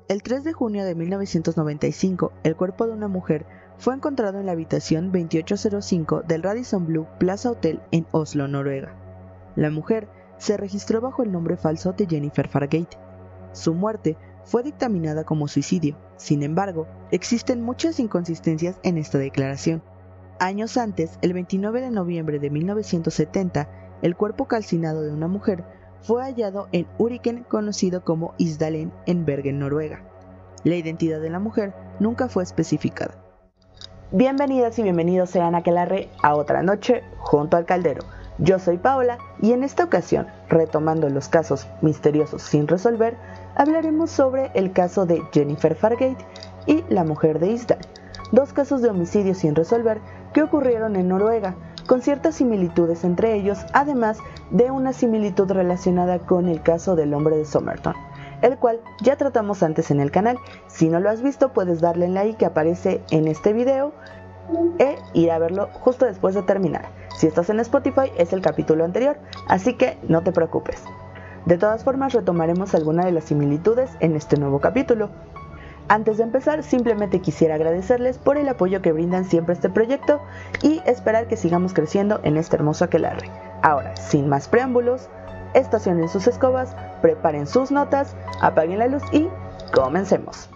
El 3 de junio de 1995, el cuerpo de una mujer fue encontrado en la habitación 2805 del Radisson Blu Plaza Hotel en Oslo, Noruega. La mujer se registró bajo el nombre falso de Jennifer Fargate. Su muerte fue dictaminada como suicidio. Sin embargo, existen muchas inconsistencias en esta declaración. Años antes, el 29 de noviembre de 1970, el cuerpo calcinado de una mujer fue hallado en Uriken, conocido como Isdalen, en Bergen, Noruega. La identidad de la mujer nunca fue especificada. Bienvenidas y bienvenidos sean aquelarre a otra noche junto al caldero. Yo soy Paola y en esta ocasión, retomando los casos misteriosos sin resolver, hablaremos sobre el caso de Jennifer Fargate y la mujer de Isdal, dos casos de homicidio sin resolver que ocurrieron en Noruega, con ciertas similitudes entre ellos, además de una similitud relacionada con el caso del hombre de Somerton, el cual ya tratamos antes en el canal. Si no lo has visto, puedes darle en like que aparece en este video e ir a verlo justo después de terminar. Si estás en Spotify, es el capítulo anterior, así que no te preocupes. De todas formas, retomaremos alguna de las similitudes en este nuevo capítulo. Antes de empezar, simplemente quisiera agradecerles por el apoyo que brindan siempre a este proyecto y esperar que sigamos creciendo en este hermoso aquelarre. Ahora, sin más preámbulos, estacionen sus escobas, preparen sus notas, apaguen la luz y comencemos.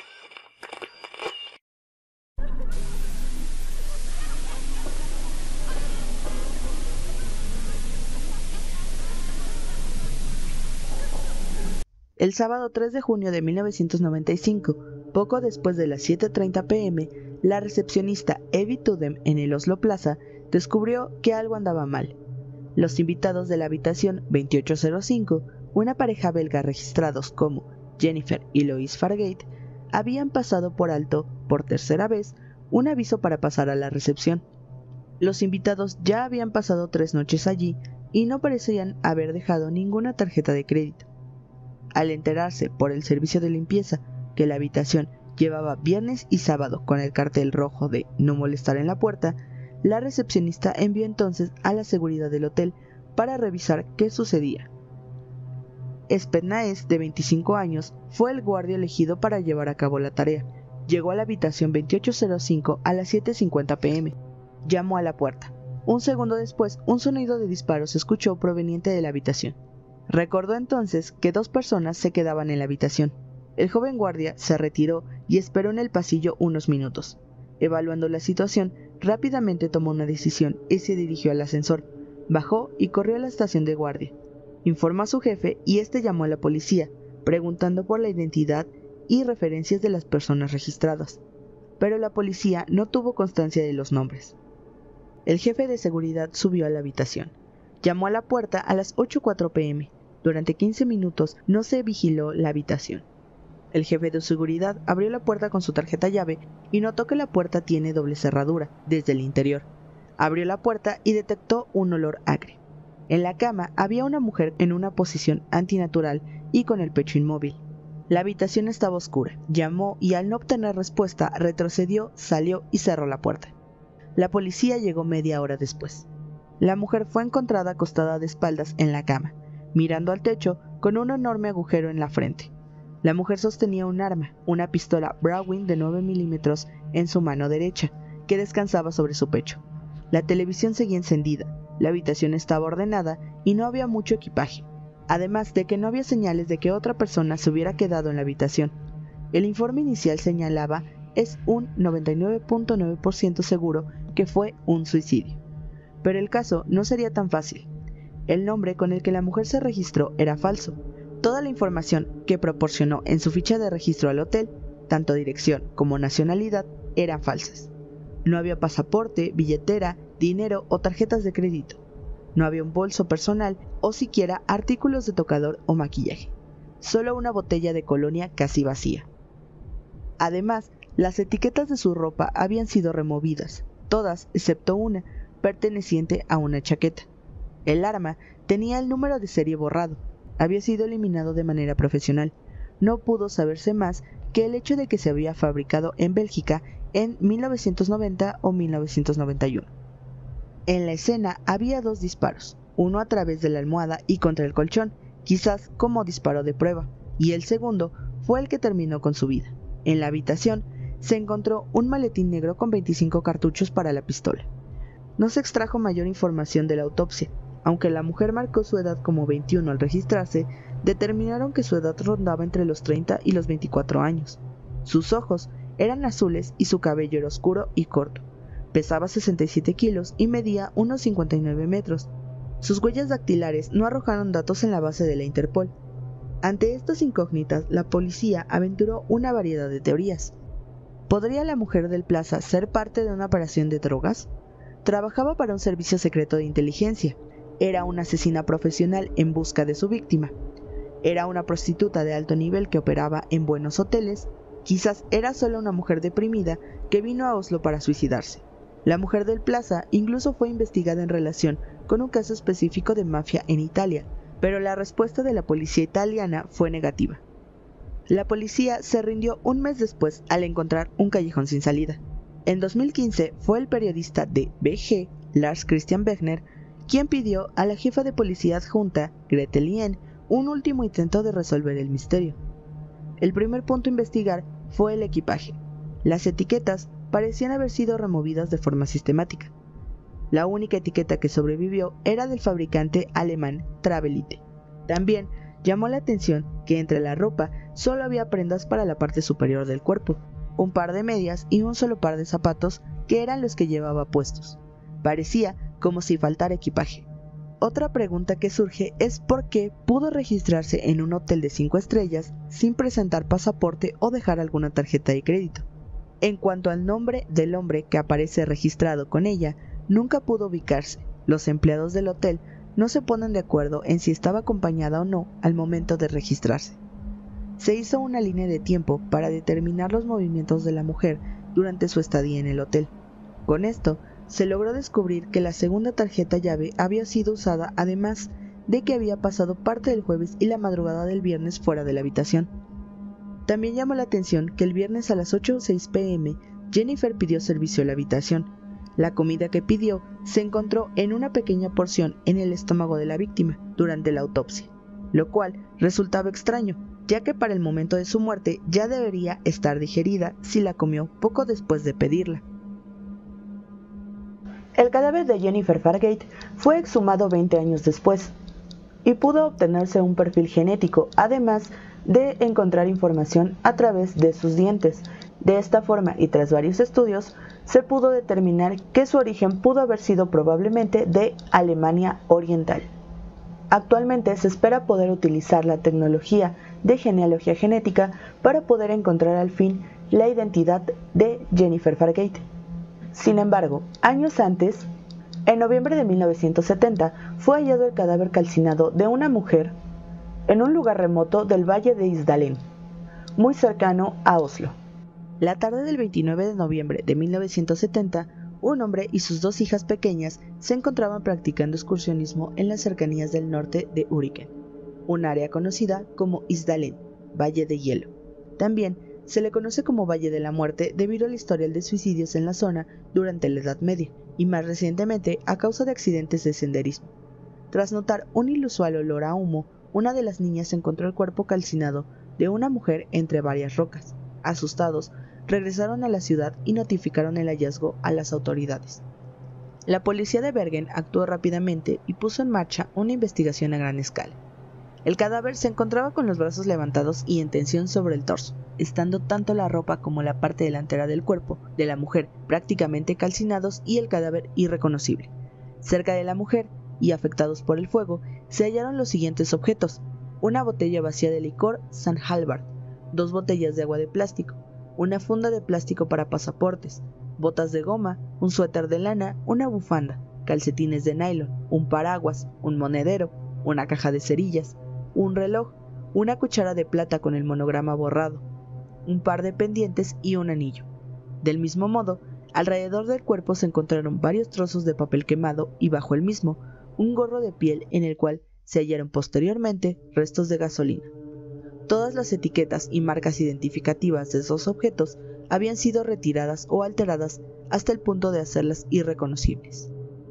El sábado 3 de junio de 1995, poco después de las 7:30 p.m., la recepcionista Evie Tudem en el Oslo Plaza descubrió que algo andaba mal. Los invitados de la habitación 2805, una pareja belga registrados como Jennifer y Louise Fargate, habían pasado por alto, por tercera vez, un aviso para pasar a la recepción. Los invitados ya habían pasado 3 noches allí y no parecían haber dejado ninguna tarjeta de crédito. Al enterarse por el servicio de limpieza que la habitación llevaba viernes y sábado con el cartel rojo de no molestar en la puerta, la recepcionista envió entonces a la seguridad del hotel para revisar qué sucedía. Spednaes, de 25 años, fue el guardia elegido para llevar a cabo la tarea. Llegó a la habitación 2805 a las 7:50 p.m. Llamó a la puerta. Un segundo después, un sonido de disparo se escuchó proveniente de la habitación. Recordó entonces que 2 personas se quedaban en la habitación. El joven guardia se retiró y esperó en el pasillo unos minutos. Evaluando la situación, rápidamente tomó una decisión y se dirigió al ascensor. Bajó y corrió a la estación de guardia. Informó a su jefe y este llamó a la policía, preguntando por la identidad y referencias de las personas registradas. Pero la policía no tuvo constancia de los nombres. El jefe de seguridad subió a la habitación. Llamó a la puerta a las 8:04 p.m. Durante 15 minutos no se vigiló la habitación. El jefe de seguridad abrió la puerta con su tarjeta llave y notó que la puerta tiene doble cerradura desde el interior. Abrió la puerta y detectó un olor acre. En la cama había una mujer en una posición antinatural y con el pecho inmóvil. La habitación estaba oscura. Llamó y al no obtener respuesta retrocedió, salió y cerró la puerta. La policía llegó media hora después. La mujer fue encontrada acostada de espaldas en la cama, mirando al techo con un enorme agujero en la frente. La mujer sostenía un arma, una pistola Browning de 9 milímetros en su mano derecha, que descansaba sobre su pecho. La televisión seguía encendida, la habitación estaba ordenada y no había mucho equipaje, además de que no había señales de que otra persona se hubiera quedado en la habitación. El informe inicial señalaba es un 99.9% seguro que fue un suicidio. Pero el caso no sería tan fácil. El nombre con el que la mujer se registró era falso. Toda la información que proporcionó en su ficha de registro al hotel, tanto dirección como nacionalidad, eran falsas. No había pasaporte, billetera, dinero o tarjetas de crédito. No había un bolso personal o siquiera artículos de tocador o maquillaje. Solo una botella de colonia casi vacía. Además, las etiquetas de su ropa habían sido removidas, todas excepto una, perteneciente a una chaqueta. El arma tenía el número de serie borrado. Había sido eliminado de manera profesional. No pudo saberse más que el hecho de que se había fabricado en Bélgica en 1990 o 1991. En la escena había 2 disparos, uno a través de la almohada y contra el colchón, quizás como disparo de prueba, y el segundo fue el que terminó con su vida. En la habitación se encontró un maletín negro con 25 cartuchos para la pistola. No se extrajo mayor información de la autopsia. Aunque la mujer marcó su edad como 21 al registrarse, determinaron que su edad rondaba entre los 30 y los 24 años. Sus ojos eran azules y su cabello era oscuro y corto. Pesaba 67 kilos y medía unos 59 metros. Sus huellas dactilares no arrojaron datos en la base de la Interpol. Ante estas incógnitas, la policía aventuró una variedad de teorías. ¿Podría la mujer del Plaza ser parte de una operación de drogas? Trabajaba para un servicio secreto de inteligencia. Era una asesina profesional en busca de su víctima. Era una prostituta de alto nivel que operaba en buenos hoteles. Quizás era solo una mujer deprimida que vino a Oslo para suicidarse. La mujer del Plaza incluso fue investigada en relación con un caso específico de mafia en Italia, pero la respuesta de la policía italiana fue negativa. La policía se rindió un mes después al encontrar un callejón sin salida. En 2015 fue el periodista de BG, Lars Christian Wegner, quien pidió a la jefa de policía adjunta, Grete Lien, un último intento de resolver el misterio. El primer punto a investigar fue el equipaje. Las etiquetas parecían haber sido removidas de forma sistemática. La única etiqueta que sobrevivió era del fabricante alemán Travelite. También llamó la atención que entre la ropa solo había prendas para la parte superior del cuerpo, un par de medias y un solo par de zapatos que eran los que llevaba puestos. Parecía como si faltara equipaje. Otra pregunta que surge es por qué pudo registrarse en un hotel de 5 estrellas sin presentar pasaporte o dejar alguna tarjeta de crédito. En cuanto al nombre del hombre que aparece registrado con ella, nunca pudo ubicarse. Los empleados del hotel no se ponen de acuerdo en si estaba acompañada o no al momento de registrarse. Se hizo una línea de tiempo para determinar los movimientos de la mujer durante su estadía en el hotel. Con esto, se logró descubrir que la segunda tarjeta llave había sido usada, además de que había pasado parte del jueves y la madrugada del viernes fuera de la habitación. También llamó la atención que el viernes a las 8:06 p.m. Jennifer pidió servicio a la habitación. La comida que pidió se encontró en una pequeña porción en el estómago de la víctima durante la autopsia, lo cual resultaba extraño, ya que para el momento de su muerte ya debería estar digerida si la comió poco después de pedirla. El cadáver de Jennifer Fargate fue exhumado 20 años después y pudo obtenerse un perfil genético, además de encontrar información a través de sus dientes. De esta forma, y tras varios estudios, se pudo determinar que su origen pudo haber sido probablemente de Alemania Oriental. Actualmente se espera poder utilizar la tecnología de genealogía genética para poder encontrar al fin la identidad de Jennifer Fargate. Sin embargo, años antes, en noviembre de 1970, fue hallado el cadáver calcinado de una mujer en un lugar remoto del valle de Isdalen, muy cercano a Oslo. La tarde del 29 de noviembre de 1970, un hombre y sus 2 hijas pequeñas se encontraban practicando excursionismo en las cercanías del norte de Uriken, un área conocida como Isdalen, Valle de Hielo. También se le conoce como Valle de la Muerte debido al historial de suicidios en la zona durante la Edad Media y más recientemente a causa de accidentes de senderismo. Tras notar un inusual olor a humo, una de las niñas encontró el cuerpo calcinado de una mujer entre varias rocas. Asustados, regresaron a la ciudad y notificaron el hallazgo a las autoridades. La policía de Bergen actuó rápidamente y puso en marcha una investigación a gran escala. El cadáver se encontraba con los brazos levantados y en tensión sobre el torso, estando tanto la ropa como la parte delantera del cuerpo de la mujer prácticamente calcinados y el cadáver irreconocible. Cerca de la mujer, y afectados por el fuego, se hallaron los siguientes objetos: una botella vacía de licor San Halvard, 2 botellas de agua de plástico, una funda de plástico para pasaportes, botas de goma, un suéter de lana, una bufanda, calcetines de nylon, un paraguas, un monedero, una caja de cerillas, un reloj, una cuchara de plata con el monograma borrado, un par de pendientes y un anillo. Del mismo modo, alrededor del cuerpo se encontraron varios trozos de papel quemado y bajo el mismo, un gorro de piel en el cual se hallaron posteriormente restos de gasolina. Todas las etiquetas y marcas identificativas de esos objetos habían sido retiradas o alteradas hasta el punto de hacerlas irreconocibles.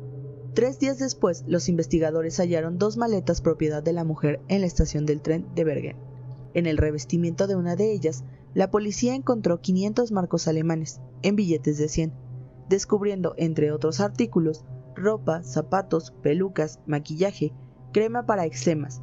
3 días después, los investigadores hallaron 2 maletas propiedad de la mujer en la estación del tren de Bergen. En el revestimiento de una de ellas, la policía encontró 500 marcos alemanes, en billetes de 100, descubriendo, entre otros artículos, ropa, zapatos, pelucas, maquillaje, crema para eczemas,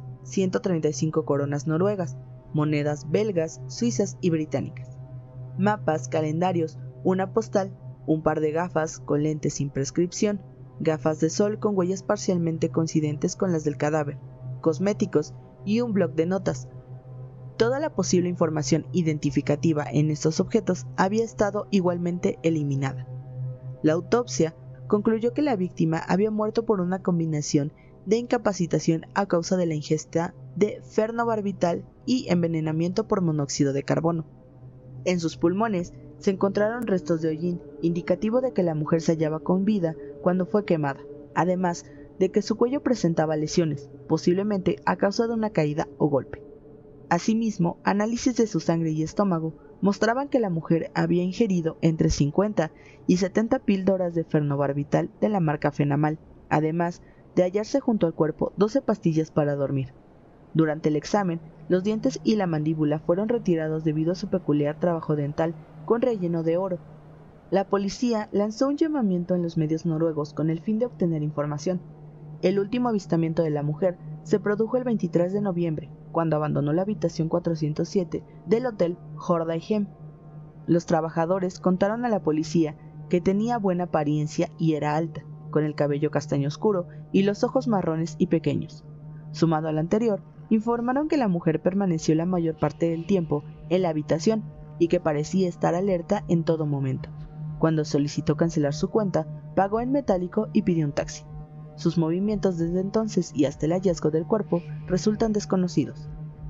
135 coronas noruegas, monedas belgas, suizas y británicas, mapas, calendarios, una postal, un par de gafas con lentes sin prescripción, gafas de sol con huellas parcialmente coincidentes con las del cadáver, cosméticos y un bloc de notas. Toda la posible información identificativa en estos objetos había estado igualmente eliminada. La autopsia concluyó que la víctima había muerto por una combinación de incapacitación a causa de la ingesta de fenobarbital y envenenamiento por monóxido de carbono. En sus pulmones se encontraron restos de hollín, indicativo de que la mujer se hallaba con vida cuando fue quemada, además de que su cuello presentaba lesiones, posiblemente a causa de una caída o golpe. Asimismo, análisis de su sangre y estómago mostraban que la mujer había ingerido entre 50 y 70 píldoras de fenobarbital de la marca Fenamal, además de hallarse junto al cuerpo 12 pastillas para dormir. Durante el examen, los dientes y la mandíbula fueron retirados debido a su peculiar trabajo dental con relleno de oro. La policía lanzó un llamamiento en los medios noruegos con el fin de obtener información. El último avistamiento de la mujer se produjo el 23 de noviembre, cuando abandonó la habitación 407 del hotel Jordheim. Los trabajadores contaron a la policía que tenía buena apariencia y era alta, con el cabello castaño oscuro y los ojos marrones y pequeños. Sumado al anterior, informaron que la mujer permaneció la mayor parte del tiempo en la habitación y que parecía estar alerta en todo momento. Cuando solicitó cancelar su cuenta, pagó en metálico y pidió un taxi. Sus movimientos desde entonces y hasta el hallazgo del cuerpo resultan desconocidos.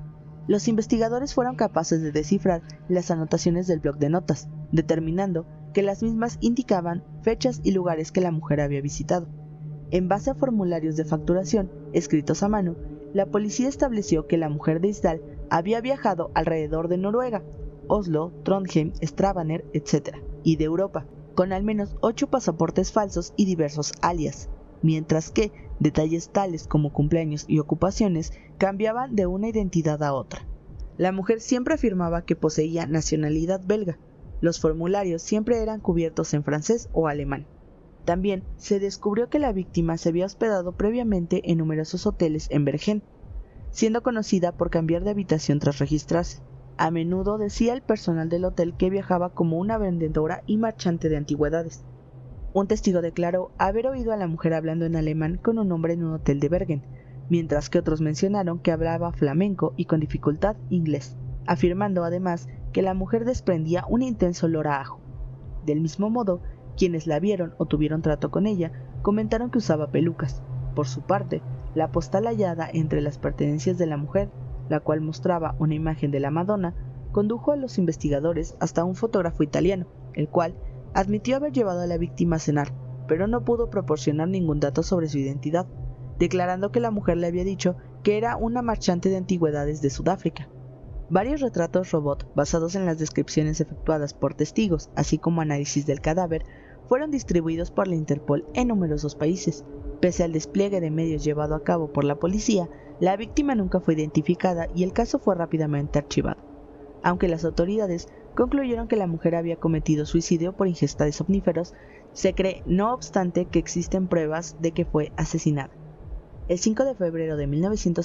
Los investigadores fueron capaces de descifrar las anotaciones del bloc de notas, determinando que las mismas indicaban fechas y lugares que la mujer había visitado. En base a formularios de facturación escritos a mano, la policía estableció que la mujer de Isdal había viajado alrededor de Noruega, Oslo, Trondheim, Stavanger, etc., y de Europa, con al menos 8 pasaportes falsos y diversos alias, mientras que detalles tales como cumpleaños y ocupaciones cambiaban de una identidad a otra. La mujer siempre afirmaba que poseía nacionalidad belga. Los formularios siempre eran cubiertos en francés o alemán. También se descubrió que la víctima se había hospedado previamente en numerosos hoteles en Bergen, siendo conocida por cambiar de habitación tras registrarse. A menudo decía el personal del hotel que viajaba como una vendedora y marchante de antigüedades. Un testigo declaró haber oído a la mujer hablando en alemán con un hombre en un hotel de Bergen, mientras que otros mencionaron que hablaba flamenco y con dificultad inglés, afirmando además que la mujer desprendía un intenso olor a ajo. Del mismo modo, quienes la vieron o tuvieron trato con ella comentaron que usaba pelucas. Por su parte, la postal hallada entre las pertenencias de la mujer, la cual mostraba una imagen de la Madonna, condujo a los investigadores hasta un fotógrafo italiano, el cual admitió haber llevado a la víctima a cenar, pero no pudo proporcionar ningún dato sobre su identidad, declarando que la mujer le había dicho que era una marchante de antigüedades de Sudáfrica. Varios retratos robot basados en las descripciones efectuadas por testigos, así como análisis del cadáver, fueron distribuidos por la Interpol en numerosos países. Pese al despliegue de medios llevado a cabo por la policía, la víctima nunca fue identificada y el caso fue rápidamente archivado. Aunque las autoridades concluyeron que la mujer había cometido suicidio por ingesta de somníferos, se cree, no obstante, que existen pruebas de que fue asesinada. El 5 de febrero de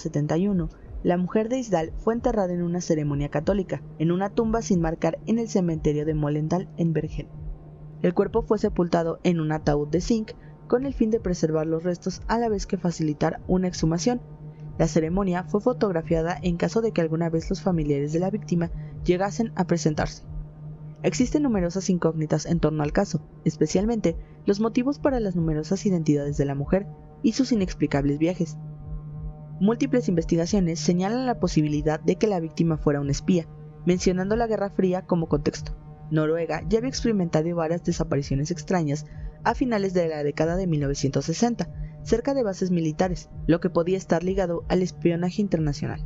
1971, la mujer de Isdal fue enterrada en una ceremonia católica, en una tumba sin marcar en el cementerio de Mollendal en Bergen. El cuerpo fue sepultado en un ataúd de zinc con el fin de preservar los restos a la vez que facilitar una exhumación. La ceremonia fue fotografiada en caso de que alguna vez los familiares de la víctima llegasen a presentarse. Existen numerosas incógnitas en torno al caso, especialmente los motivos para las numerosas identidades de la mujer y sus inexplicables viajes. Múltiples investigaciones señalan la posibilidad de que la víctima fuera una espía, mencionando la Guerra Fría como contexto. Noruega ya había experimentado varias desapariciones extrañas a finales de la década de 1960, cerca de bases militares, lo que podía estar ligado al espionaje internacional.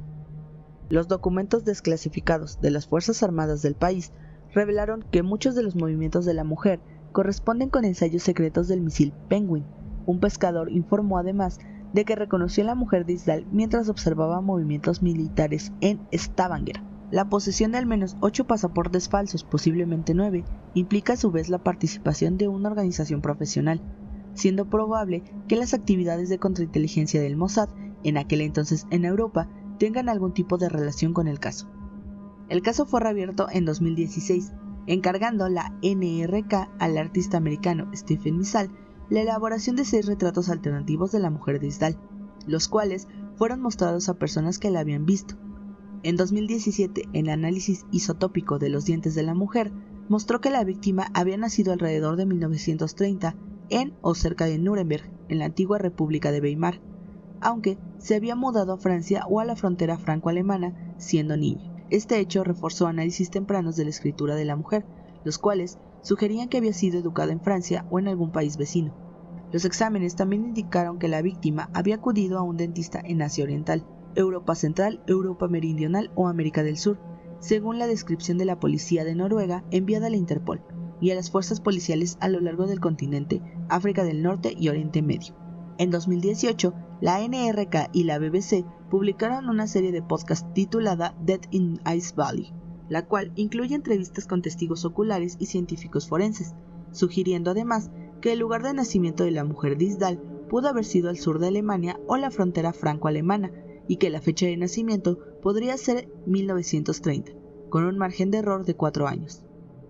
Los documentos desclasificados de las Fuerzas Armadas del país revelaron que muchos de los movimientos de la mujer corresponden con ensayos secretos del misil Penguin. Un pescador informó además de que reconoció a la mujer de Isdal mientras observaba movimientos militares en Stavanger. La posesión de al menos 8 pasaportes falsos, posiblemente 9, implica a su vez la participación de una organización profesional, siendo probable que las actividades de contrainteligencia del Mossad, en aquel entonces en Europa, tengan algún tipo de relación con el caso. El caso fue reabierto en 2016, encargando la NRK al artista americano Stephen Missal la elaboración de 6 retratos alternativos de la mujer de Isdal, los cuales fueron mostrados a personas que la habían visto. En 2017, el análisis isotópico de los dientes de la mujer mostró que la víctima había nacido alrededor de 1930 en o cerca de Nuremberg, en la antigua República de Weimar, aunque se había mudado a Francia o a la frontera franco-alemana siendo niña. Este hecho reforzó análisis tempranos de la escritura de la mujer, los cuales sugerían que había sido educada en Francia o en algún país vecino. Los exámenes también indicaron que la víctima había acudido a un dentista en Asia Oriental, Europa Central, Europa Meridional o América del Sur, según la descripción de la policía de Noruega enviada a la Interpol y a las fuerzas policiales a lo largo del continente, África del Norte y Oriente Medio. En 2018, la NRK y la BBC publicaron una serie de podcast titulada Death in Ice Valley, la cual incluye entrevistas con testigos oculares y científicos forenses, sugiriendo además que el lugar de nacimiento de la mujer de Isdal pudo haber sido al sur de Alemania o la frontera franco-alemana, y que la fecha de nacimiento podría ser 1930, con un margen de error de 4 años.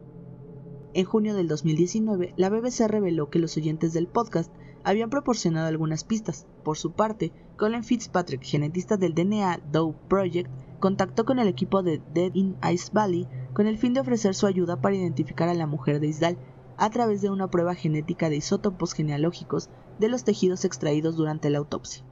En junio del 2019, la BBC reveló que los oyentes del podcast habían proporcionado algunas pistas. Por su parte, Colin Fitzpatrick, genetista del DNA Doe Project, contactó con el equipo de Death in Ice Valley con el fin de ofrecer su ayuda para identificar a la mujer de Isdal a través de una prueba genética de isótopos genealógicos de los tejidos extraídos durante la autopsia.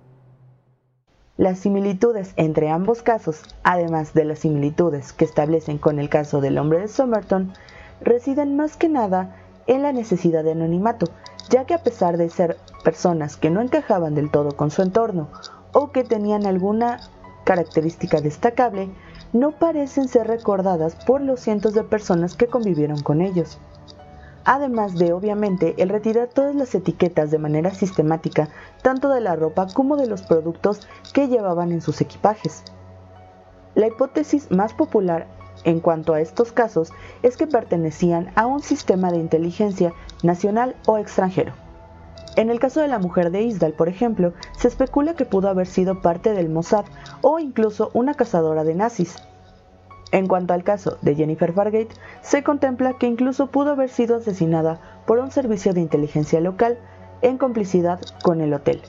Las similitudes entre ambos casos, además de las similitudes que establecen con el caso del hombre de Somerton, residen más que nada en la necesidad de anonimato, ya que a pesar de ser personas que no encajaban del todo con su entorno o que tenían alguna característica destacable, no parecen ser recordadas por los cientos de personas que convivieron con ellos. Además de, obviamente, el retirar todas las etiquetas de manera sistemática, tanto de la ropa como de los productos que llevaban en sus equipajes. La hipótesis más popular en cuanto a estos casos es que pertenecían a un sistema de inteligencia nacional o extranjero. En el caso de la mujer de Isdal, por ejemplo, se especula que pudo haber sido parte del Mossad o incluso una cazadora de nazis. En cuanto al caso de Jennifer Fargate, se contempla que incluso pudo haber sido asesinada por un servicio de inteligencia local en complicidad con el hotel.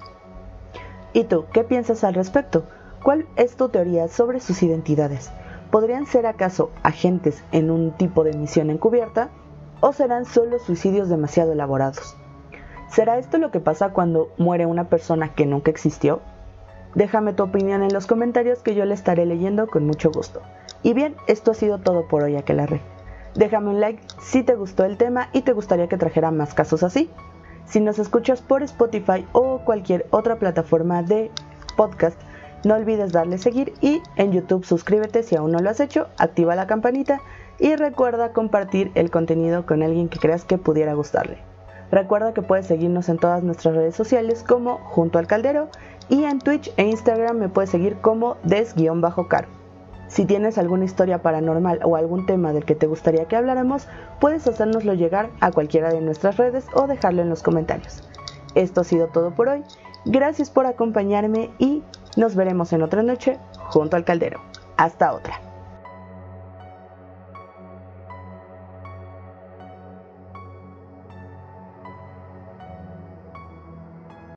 ¿Y tú, qué piensas al respecto? ¿Cuál es tu teoría sobre sus identidades? ¿Podrían ser acaso agentes en un tipo de misión encubierta? ¿O serán solo suicidios demasiado elaborados? ¿Será esto lo que pasa cuando muere una persona que nunca existió? Déjame tu opinión en los comentarios que yo le estaré leyendo con mucho gusto. Y bien, esto ha sido todo por hoy, Aquelarre. Déjame un like si te gustó el tema y te gustaría que trajera más casos así. Si nos escuchas por Spotify o cualquier otra plataforma de podcast, no olvides darle seguir y en YouTube suscríbete si aún no lo has hecho, activa la campanita y recuerda compartir el contenido con alguien que creas que pudiera gustarle. Recuerda que puedes seguirnos en todas nuestras redes sociales como Junto al Caldero y en Twitch e Instagram me puedes seguir como des_caro. Si tienes alguna historia paranormal o algún tema del que te gustaría que habláramos, puedes hacérnoslo llegar a cualquiera de nuestras redes o dejarlo en los comentarios. Esto ha sido todo por hoy. Gracias por acompañarme y nos veremos en otra noche junto al caldero. Hasta otra.